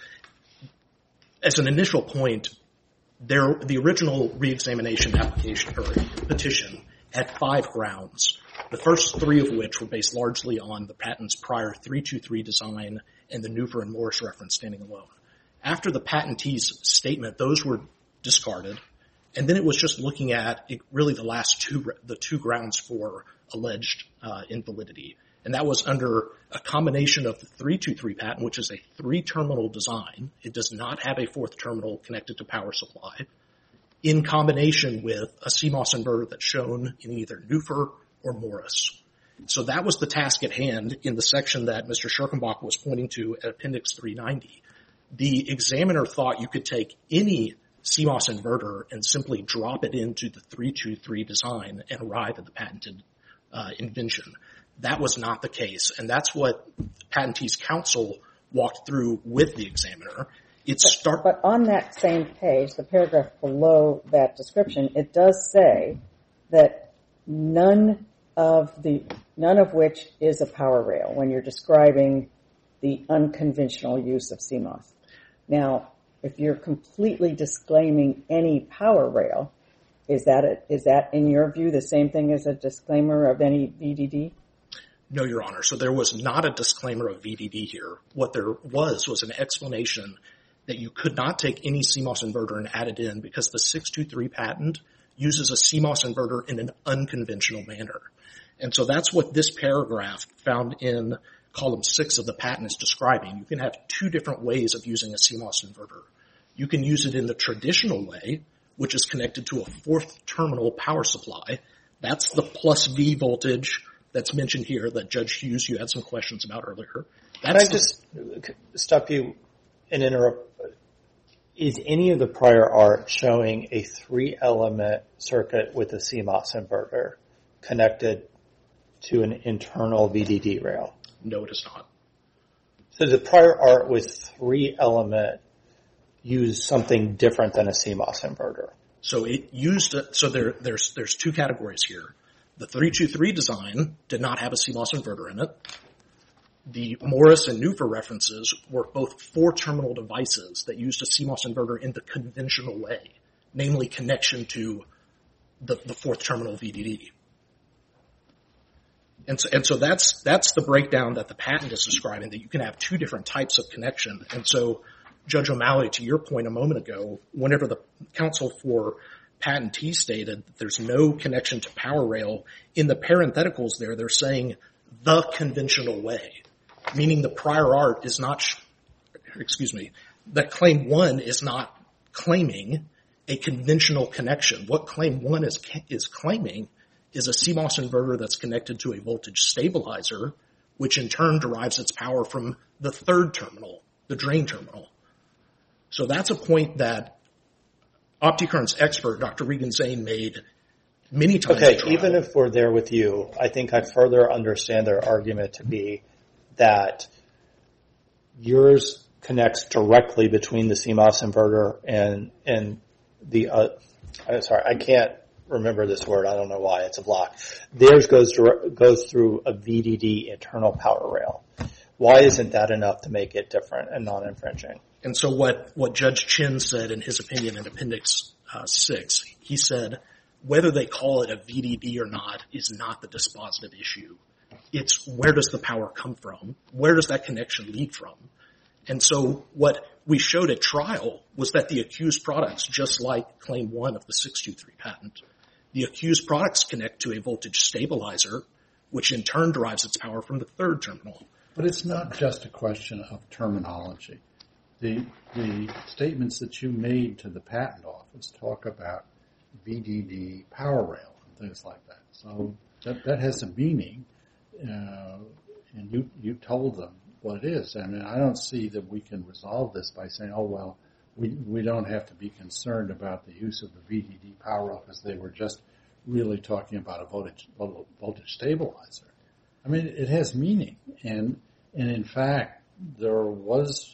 as an initial point, the original re-examination application or petition had 5 grounds, the first 3 of which were based largely on the patent's prior 323 design and the Neufer and Morris reference standing alone. After the patentee's statement, those were discarded, and then it was just looking at really the 2 grounds for alleged invalidity. And that was under a combination of the 323 patent, which is a 3-terminal design. It does not have a 4th terminal connected to power supply, in combination with a CMOS inverter that's shown in either Neufer or Morris. So that was the task at hand in the section that Mr. Schirkenbach was pointing to at Appendix 390. The examiner thought you could take any CMOS inverter and simply drop it into the 323 design and arrive at the patented invention. That was not the case, and that's what patentee's counsel walked through with the examiner. But on that same page, the paragraph below that description, it does say that none of which is a power rail when you're describing the unconventional use of CMOS. Now, if you're completely disclaiming any power rail, is that in your view the same thing as a disclaimer of any VDD? No, Your Honor. So there was not a disclaimer of VDD here. What there was an explanation that you could not take any CMOS inverter and add it in because the 623 patent uses a CMOS inverter in an unconventional manner. And so that's what this paragraph found in column 6 of the patent is describing. You can have two different ways of using a CMOS inverter. You can use it in the traditional way, which is connected to a fourth terminal power supply. That's the plus V voltage that's mentioned here that Judge Hughes, you had some questions about earlier. Can I just stop you and interrupt? Is any of the prior art showing a 3-element circuit with a CMOS inverter connected to an internal VDD rail? No, it is not. So the prior art with 3-element used something different than a CMOS inverter. So it used there's two categories here. The 323 design did not have a CMOS inverter in it. The Morris and Neufer references were both 4-terminal devices that used a CMOS inverter in the conventional way, namely connection to the fourth terminal VDD. And so that's the breakdown that the patent is describing, that you can have two different types of connection. And so, Judge O'Malley, to your point a moment ago, whenever the counsel for patentee stated that there's no connection to power rail, in the parentheticals there, they're saying the conventional way, meaning the prior art is not, that claim 1 is not claiming a conventional connection. What claim 1 is claiming is a CMOS inverter that's connected to a voltage stabilizer, which in turn derives its power from the third terminal, the drain terminal. So that's a point that OptiCurrent's expert, Dr. Regan Zane, made many times. Okay, even if we're there with you, I think I further understand their argument to be that yours connects directly between the CMOS inverter and the, I can't remember this word. I don't know why. It's a block. Theirs goes through a VDD internal power rail. Why isn't that enough to make it different and non-infringing? And so what Judge Chin said in his opinion in Appendix 6, he said whether they call it a VDD or not is not the dispositive issue. It's where does the power come from? Where does that connection lead from? And so what we showed at trial was that the accused products, just like Claim 1 of the 623 patent, the accused products connect to a voltage stabilizer, which in turn derives its power from the third terminal. But it's not just a question of terminology. The statements that you made to the patent office talk about VDD power rail and things like that. So that has a meaning, and you told them what it is. I mean, I don't see that we can resolve this by saying, oh, well, we don't have to be concerned about the use of the VDD power rail because they were just really talking about a voltage stabilizer. I mean, it has meaning, and in fact, there was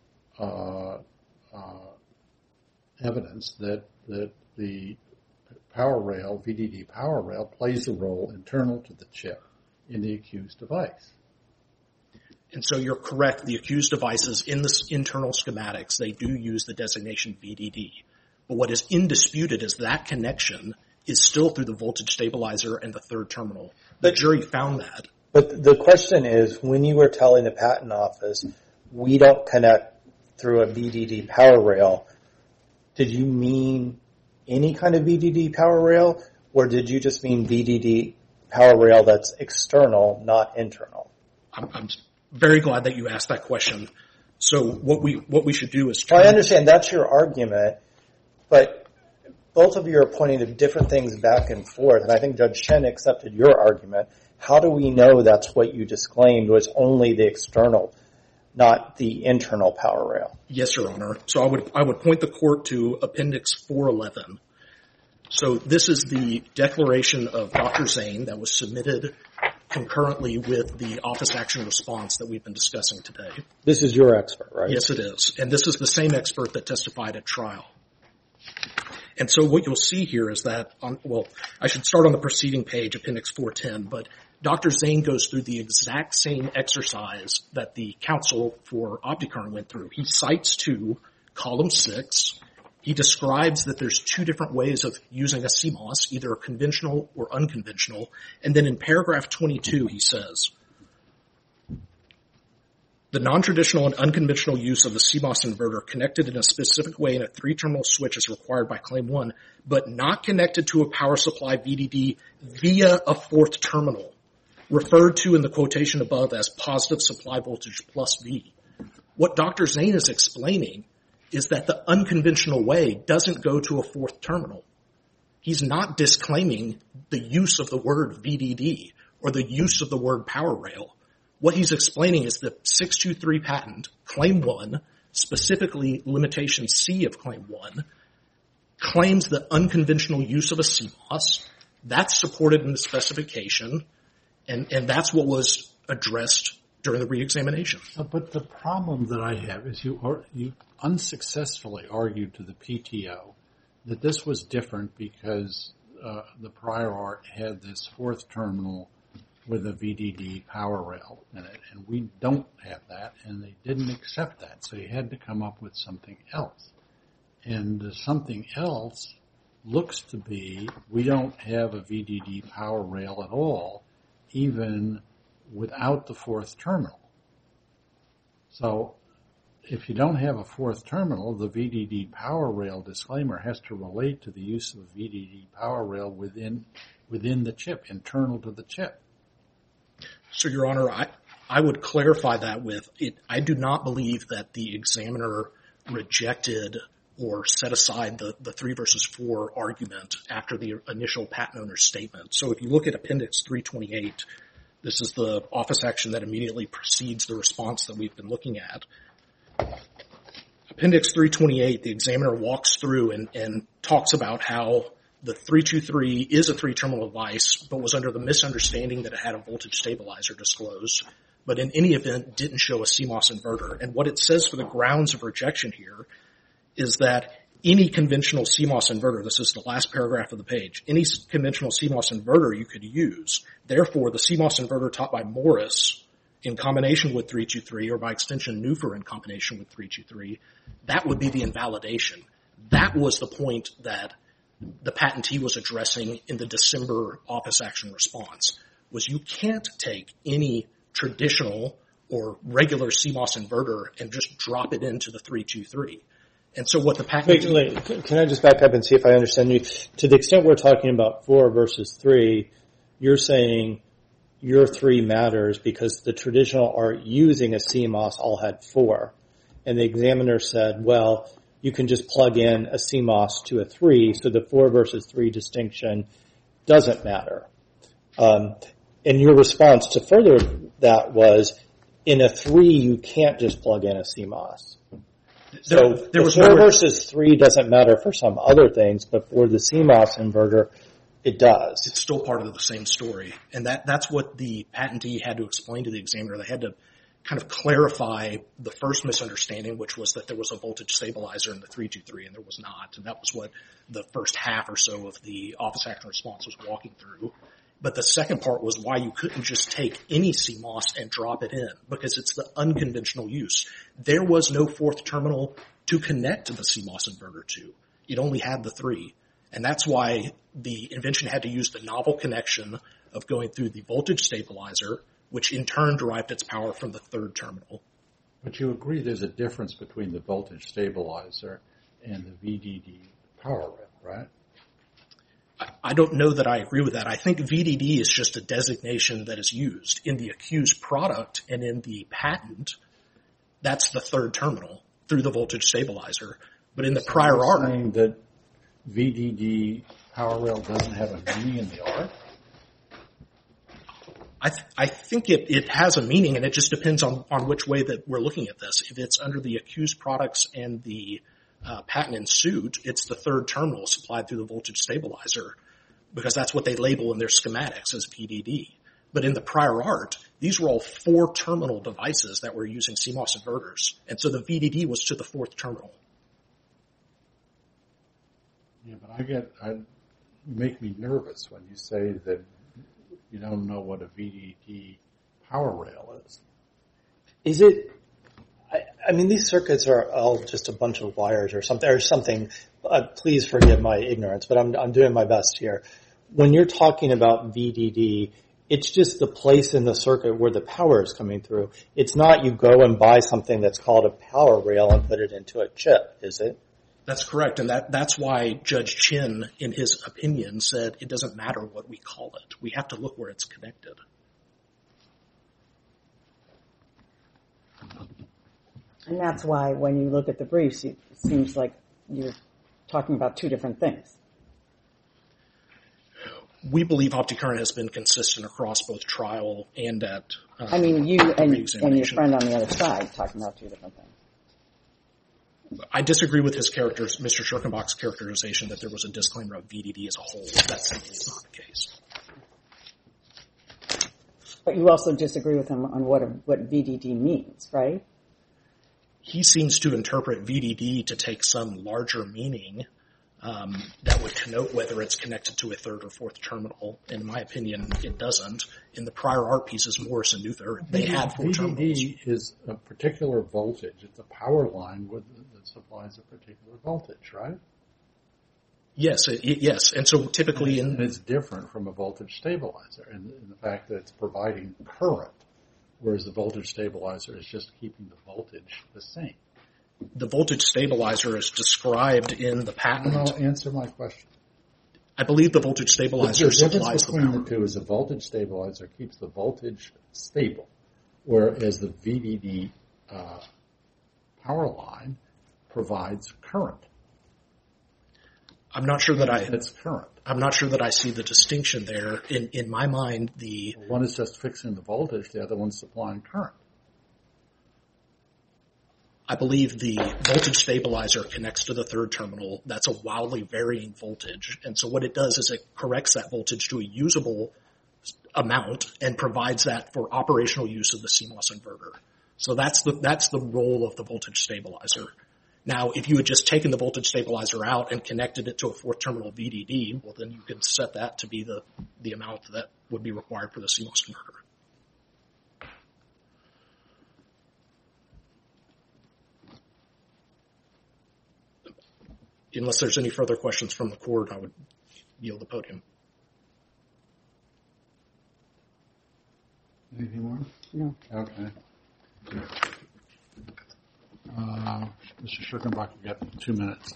evidence that the power rail, VDD power rail, plays a role internal to the chip in the accused device. And so you're correct. The accused devices in the internal schematics, they do use the designation VDD. But what is indisputed is that connection is still through the voltage stabilizer and the third terminal. The jury found that. But the question is, when you were telling the patent office, we don't connect through a VDD power rail, did you mean any kind of VDD power rail, or did you just mean VDD power rail that's external, not internal? I'm very glad that you asked that question. So what we should do is I understand that's your argument, but both of you are pointing to different things back and forth, and I think Judge Chen accepted your argument. How do we know that's what you disclaimed was only the external, not the internal power rail? Yes, Your Honor. So I would point the court to Appendix 411. So this is the declaration of Dr. Zane that was submitted concurrently with the office action response that we've been discussing today. This is your expert, right? Yes, it is. And this is the same expert that testified at trial. And so what you'll see here is that, I should start on the preceding page, Appendix 410, but Dr. Zane goes through the exact same exercise that the counsel for OptiCurrent went through. He cites to column 6. He describes that there's two different ways of using a CMOS, either conventional or unconventional. And then in paragraph 22, he says, The non-traditional and unconventional use of the CMOS inverter connected in a specific way in a 3-terminal switch is required by Claim 1, but not connected to a power supply VDD via a 4th terminal, referred to in the quotation above as positive supply voltage plus V. What Dr. Zane is explaining is that the unconventional way doesn't go to a 4th terminal. He's not disclaiming the use of the word VDD or the use of the word power rail. What he's explaining is the 623 patent, Claim 1, specifically limitation C of Claim 1, claims the unconventional use of a CMOS. That's supported in the specification, and that's what was addressed during the reexamination. But the problem that I have is you unsuccessfully argued to the PTO that this was different because the prior art had this 4th terminal with a VDD power rail in it, and we don't have that, and they didn't accept that, so you had to come up with something else. And the something else looks to be we don't have a VDD power rail at all, even without the 4th terminal. So if you don't have a 4th terminal, the VDD power rail disclaimer has to relate to the use of a VDD power rail within the chip, internal to the chip. So, Your Honor, I would clarify that with it. I do not believe that the examiner rejected or set aside the 3 versus 4 argument after the initial patent owner's statement. So if you look at Appendix 328, this is the office action that immediately precedes the response that we've been looking at. Appendix 328, the examiner walks through and talks about how the 323 is a 3-terminal device, but was under the misunderstanding that it had a voltage stabilizer disclosed, but in any event didn't show a CMOS inverter. And what it says for the grounds of rejection here is that any conventional CMOS inverter, this is the last paragraph of the page, any conventional CMOS inverter you could use. Therefore, the CMOS inverter taught by Morris in combination with 323, or by extension Neufer in combination with 323, that would be the invalidation. That was the point that the patentee was addressing in the December office action response, was you can't take any traditional or regular CMOS inverter and just drop it into the 323. And so what the patentee... Can I just back up and see if I understand you? To the extent we're talking about 4 versus 3, you're saying your 3 matters because the traditional art using a CMOS all had 4. And the examiner said, well, you can just plug in a CMOS to a 3, so the 4 versus 3 distinction doesn't matter. And your response to further that was, in a 3, you can't just plug in a CMOS. So the 4 versus 3 doesn't matter for some other things, but for the CMOS inverter, it does. It's still part of the same story. And that's what the patentee had to explain to the examiner. They had to kind of clarify the first misunderstanding, which was that there was a voltage stabilizer in the 323, and there was not. And that was what the first half or so of the office action response was walking through. But the second part was why you couldn't just take any CMOS and drop it in, because it's the unconventional use. There was no 4th terminal to connect to the CMOS inverter to. It only had the 3. And that's why the invention had to use the novel connection of going through the voltage stabilizer, which in turn derived its power from the 3rd terminal. But you agree there's a difference between the voltage stabilizer and the VDD power rail, right? I don't know that I agree with that. I think VDD is just a designation that is used. In the accused product and in the patent, that's the 3rd terminal through the voltage stabilizer. But in the prior art... You're saying that VDD power rail doesn't have a meaning in the art? I think it has a meaning, and it just depends on which way that we're looking at this. If it's under the accused products and the patent in suit, it's the 3rd terminal supplied through the voltage stabilizer, because that's what they label in their schematics as VDD. But in the prior art, these were all 4-terminal devices that were using CMOS inverters, and so the VDD was to the 4th terminal. Yeah, but you make me nervous when you say that you don't know what a VDD power rail is. Is it? I mean, these circuits are all just a bunch of wires or something. Please forgive my ignorance, but I'm doing my best here. When you're talking about VDD, It's just the place in the circuit where the power is coming through. It's not you go and buy something that's called a power rail and put it into a chip, is it? That's correct, and that's why Judge Chin, in his opinion, said it doesn't matter what we call it. We have to look where it's connected. And that's why when you look at the briefs, it seems like you're talking about two different things. We believe OptiCurrent has been consistent across both trial and at you and your friend on the other side talking about two different things. I disagree with his Mr. Schirkenbach's characterization that there was a disclaimer of VDD as a whole. That simply is not the case. But you also disagree with him on what VDD means, right? He seems to interpret VDD to take some larger meaning that would connote whether it's connected to a third or fourth terminal. In my opinion, it doesn't. In the prior art pieces, Morris and Luther, they had four terminals. VDD is a particular voltage. It's a power line that supplies a particular voltage, right? Yes, yes. And so typically and it's different from a voltage stabilizer in the fact that it's providing current, whereas the voltage stabilizer is just keeping the voltage the same. The voltage stabilizer is described in the patent. No, answer my question. I believe the voltage stabilizer supplies the power. The difference between the two is the voltage stabilizer keeps the voltage stable, whereas the VDD power line provides current. I'm not sure that it's current. I'm not sure that I see the distinction there. In my mind, one is just fixing the voltage, the other one's supplying current. I believe the voltage stabilizer connects to the third terminal. That's a wildly varying voltage. And so what it does is it corrects that voltage to a usable amount and provides that for operational use of the CMOS inverter. So that's the role of the voltage stabilizer. Now, if you had just taken the voltage stabilizer out and connected it to a fourth terminal VDD, well, then you could set that to be the amount that would be required for the CMOS inverter. Unless there's any further questions from the court, I would yield the podium. Anything more? No. Okay. Mr. Schirkenbach, you got 2 minutes.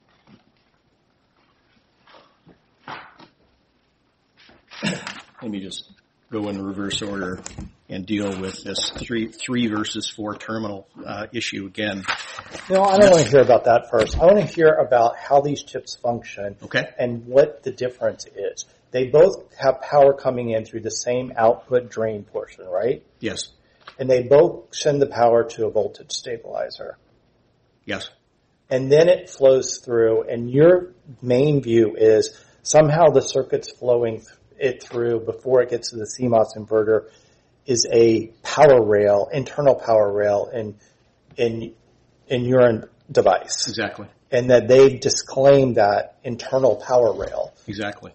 Let me just go in reverse order and deal with this three versus four terminal issue again. No, I don't want to hear about that first. I want to hear about how these chips function and what the difference is. They both have power coming in through the same output drain portion, right? Yes. And they both send the power to a voltage stabilizer. Yes. And then it flows through, and your main view is somehow the circuit's flowing it through before it gets to the CMOS inverter is a power rail, internal power rail in your device. Exactly. And that they've disclaimed that internal power rail. Exactly.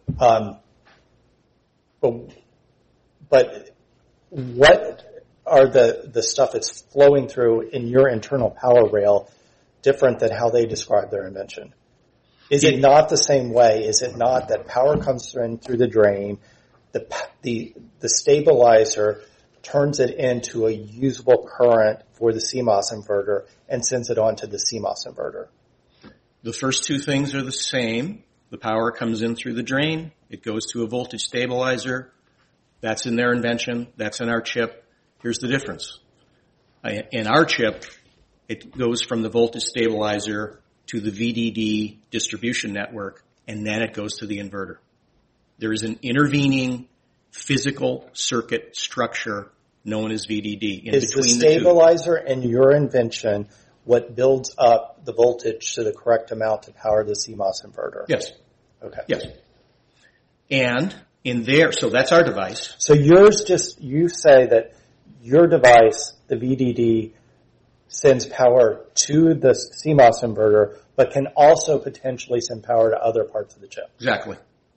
But what are the stuff that's flowing through in your internal power rail different than how they describe their invention? Is it not the same way? Is it not that power comes in through the drain, the stabilizer turns it into a usable current for the CMOS inverter and sends it on to the CMOS inverter? The first two things are the same. The power comes in through the drain. It goes to a voltage stabilizer. That's in their invention. That's in our chip. Here's the difference. In our chip, it goes from the voltage stabilizer to the VDD distribution network, and then it goes to the inverter. There is an intervening physical circuit structure known as VDD in between the two. Is the stabilizer in your invention what builds up the voltage to the correct amount to power the CMOS inverter? Yes. Okay. Yes. And in there, so that's our device. So yours you say that your device, the VDD, sends power to the CMOS inverter, but can also potentially send power to other parts of the chip. Exactly.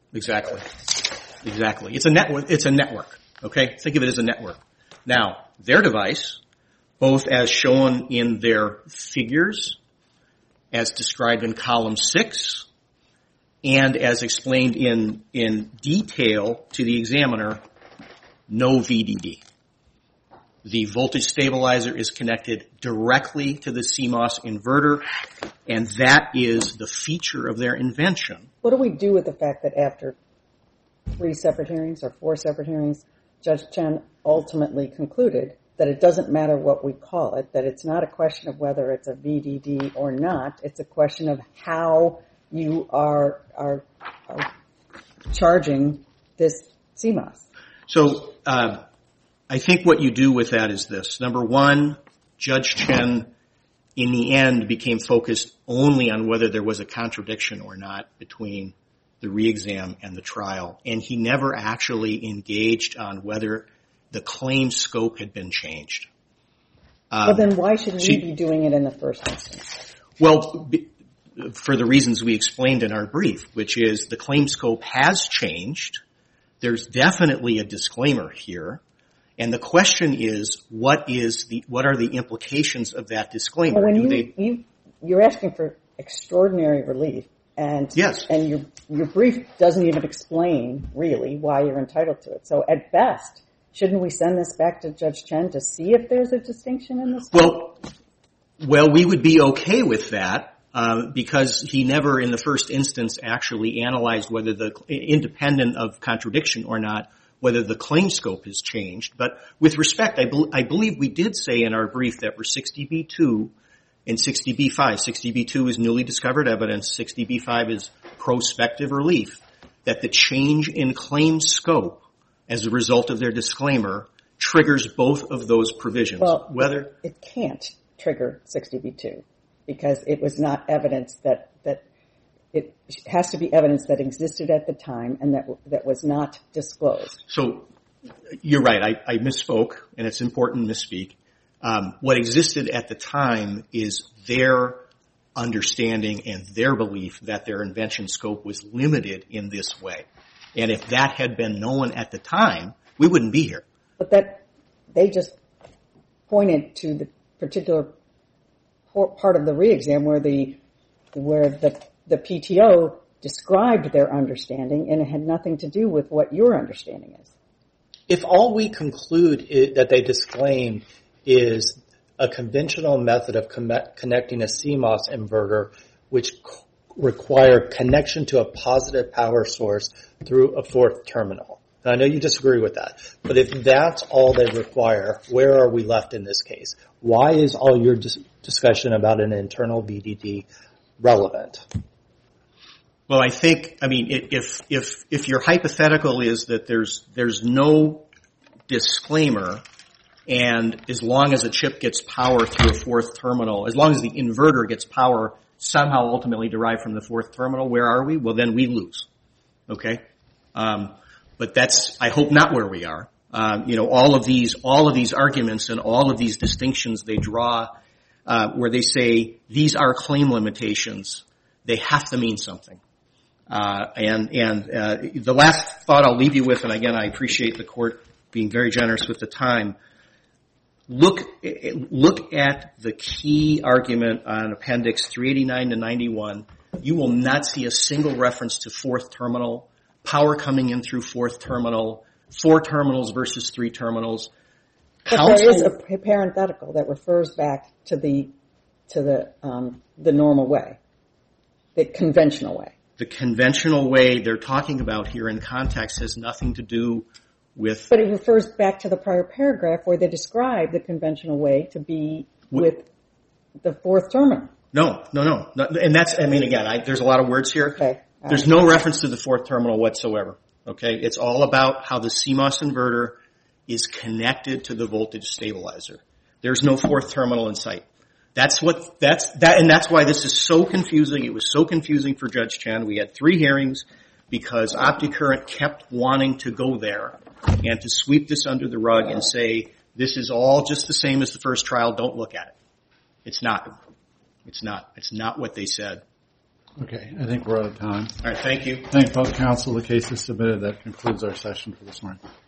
It's a network. Okay? Think of it as a network. Now, their device, both as shown in their figures, as described in column 6, and as explained in detail to the examiner no VDD. The voltage stabilizer is connected directly to the CMOS inverter, and that is the feature of their invention. What do we do with the fact that after 3 separate hearings or 4 separate hearings, Judge Chen ultimately concluded that it doesn't matter what we call it, that it's not a question of whether it's a VDD or not, it's a question of how you are charging this CMOS? So I think what you do with that is this. Number one, Judge Chen, in the end, became focused only on whether there was a contradiction or not between the re-exam and the trial, and he never actually engaged on whether the claim scope had been changed. Well, then why should we be doing it in the first instance? Well, for the reasons we explained in our brief, which is the claim scope has changed. There's definitely a disclaimer here. And the question is, what are the implications of that disclaimer? Well, when you're asking for extraordinary relief, and yes. And your brief doesn't even explain really why you're entitled to it. So at best, shouldn't we send this back to Judge Chen to see if there's a distinction in this? Well, we would be okay with that because he never, in the first instance, actually analyzed whether independent of contradiction or not, whether the claim scope has changed. But with respect, I believe we did say in our brief that for 60B2 and 60B5, 60B2 is newly discovered evidence, 60B5 is prospective relief, that the change in claim scope as a result of their disclaimer triggers both of those provisions. Well, it can't trigger 60B2 because it was not evidence that it has to be evidence that existed at the time and that was not disclosed. So you're right. I misspoke, and it's important to misspeak. What existed at the time is their understanding and their belief that their invention scope was limited in this way. And if that had been known at the time, we wouldn't be here. But they just pointed to the particular part of the re-exam where the PTO described their understanding, and it had nothing to do with what your understanding is. If all we conclude that they disclaim is a conventional method of connecting a CMOS inverter, which require connection to a positive power source through a fourth terminal. And I know you disagree with that, but if that's all they require, where are we left in this case? Why is all your discussion about an internal VDD relevant? Well, if your hypothetical is that there's no disclaimer, and as long as a chip gets power through a fourth terminal, as long as the inverter gets power somehow ultimately derived from the fourth terminal, where are we? Well, then we lose. Okay? But that's, I hope, not where we are. All of these arguments and all of these distinctions they draw, where they say these are claim limitations, they have to mean something. And the last thought I'll leave you with, and again, I appreciate the court being very generous with the time. Look at the key argument on Appendix 389 to 91. You will not see a single reference to fourth terminal, power coming in through fourth terminal, 4 terminals versus 3 terminals. But there is a parenthetical that refers back to the normal way, the conventional way. The conventional way they're talking about here in context has nothing to do with... But it refers back to the prior paragraph where they describe the conventional way to be with the fourth terminal. No. And that's, again, there's a lot of words here. Okay. There's no reference to the fourth terminal whatsoever. Okay? It's all about how the CMOS inverter is connected to the voltage stabilizer. There's no fourth terminal in sight. That's why this is so confusing. It was so confusing for Judge Chen. We had 3 hearings because OptiCurrent kept wanting to go there and to sweep this under the rug and say, this is all just the same as the first trial, don't look at it. It's not. It's not what they said. Okay, I think we're out of time. All right, thank you. Thank both counsel. The case is submitted. That concludes our session for this morning.